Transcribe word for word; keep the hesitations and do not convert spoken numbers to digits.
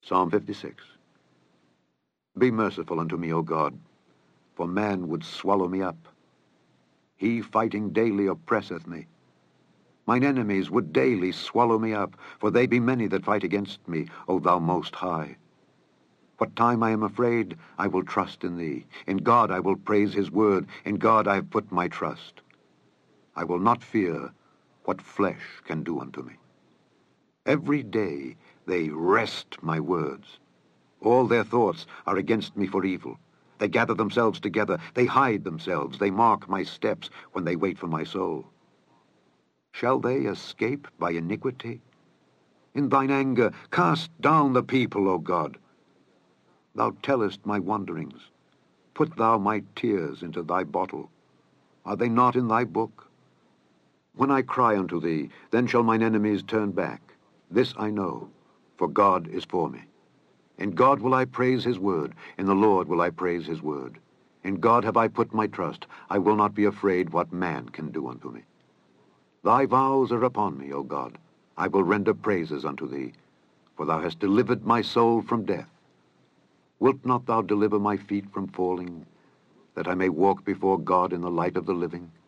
Psalm fifty-six. Be merciful unto me, O God, for man would swallow me up. He fighting daily oppresseth me. Mine enemies would daily swallow me up, for they be many that fight against me, O thou most high. What time I am afraid, I will trust in thee. In God I will praise his word. In God I have put my trust. I will not fear what flesh can do unto me. Every day they wrest my words. All their thoughts are against me for evil. They gather themselves together. They hide themselves. They mark my steps when they wait for my soul. Shall they escape by iniquity? In thine anger cast down the people, O God. Thou tellest my wanderings. Put thou my tears into thy bottle. Are they not in thy book? When I cry unto thee, then shall mine enemies turn back. This I know, for God is for me. In God will I praise his word. In the Lord will I praise his word. In God have I put my trust. I will not be afraid what man can do unto me. Thy vows are upon me, O God. I will render praises unto thee, for thou hast delivered my soul from death. Wilt not thou deliver my feet from falling, that I may walk before God in the light of the living?